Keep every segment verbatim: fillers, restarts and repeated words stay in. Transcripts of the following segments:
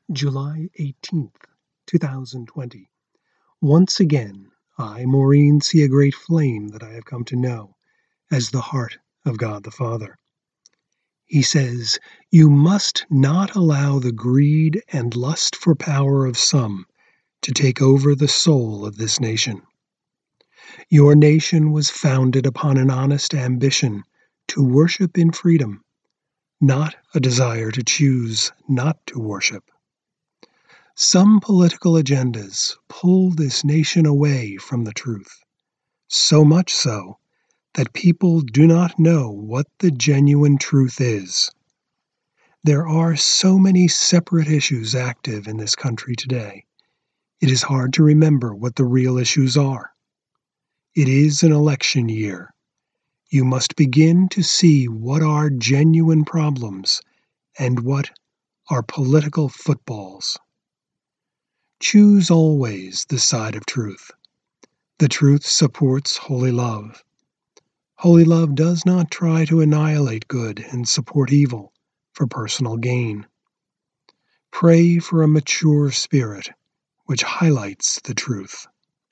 July eighteenth, two thousand twenty. Once again, I, Maureen, see a great flame that I have come to know as the heart of God the Father. He says, "You must not allow the greed and lust for power of some to take over the soul of this nation. Your nation was founded upon an honest ambition to worship in freedom, not a desire to choose not to worship. Some political agendas pull this nation away from the truth, so much so that people do not know what the genuine truth is. There are so many separate issues active in this country today. It is hard to remember what the real issues are. It is an election year. You must begin to see what are genuine problems and what are political footballs. Choose always the side of truth. The truth supports holy love. Holy love does not try to annihilate good and support evil for personal gain. Pray for a mature spirit which highlights the truth."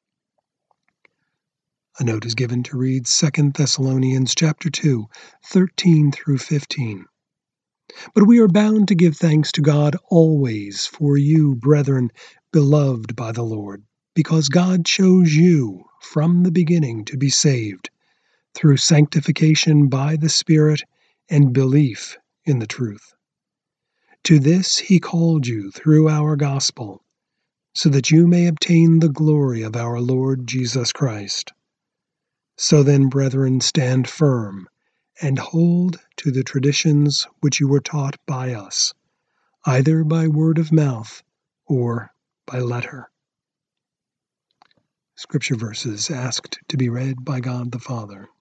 A note is given to read Second Thessalonians chapter two, thirteen through fifteen. "But we are bound to give thanks to God always for you, brethren, beloved by the Lord, because God chose you from the beginning to be saved, through sanctification by the Spirit and belief in the truth. To this he called you through our gospel, so that you may obtain the glory of our Lord Jesus Christ. So then, brethren, stand firm and hold to the traditions which you were taught by us, either by word of mouth or by letter." Scripture verses asked to be read by God the Father.